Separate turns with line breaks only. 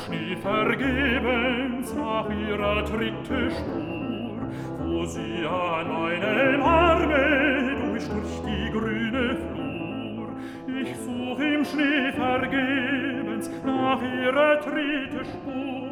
Schnee vergebens nach ihrer Tritte Spur, wo sie an meinem Arme durch die grüne Flur. Ich such im Schnee vergebens nach ihrer Tritte Spur,